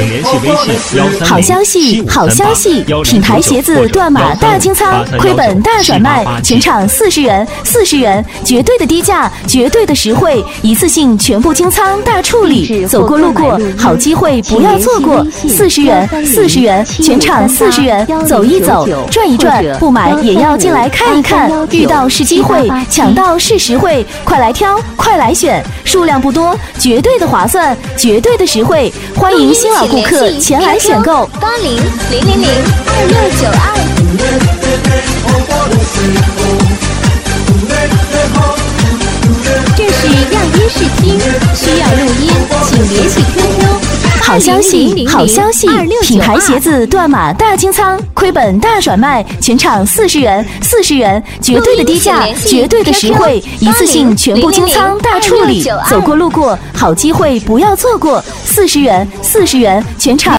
联系微信好消息，好消息！品牌鞋子断码大清仓，亏本大转卖，全场40元，40元，绝对的低价，绝对的实惠，一次性全部清仓大处理，走过路过，好机会不要错过，40元，40元，全场40元，走一走，转一转，不买也要进来看一看，遇到是机会，抢到是实惠，快来挑，快来选，数量不多，绝对的划算，绝对的实惠，欢迎新老顾客前来选购。 8000002692。这是样音试听，需要录音，请联系 QQ。 好消息，好消息！品牌鞋子断码大清仓，亏本大转卖，全场40元，40元，绝对的低价，绝对的实惠，一次性全部清仓大处理，走过路过，好机会不要错过，40元，40元，全场。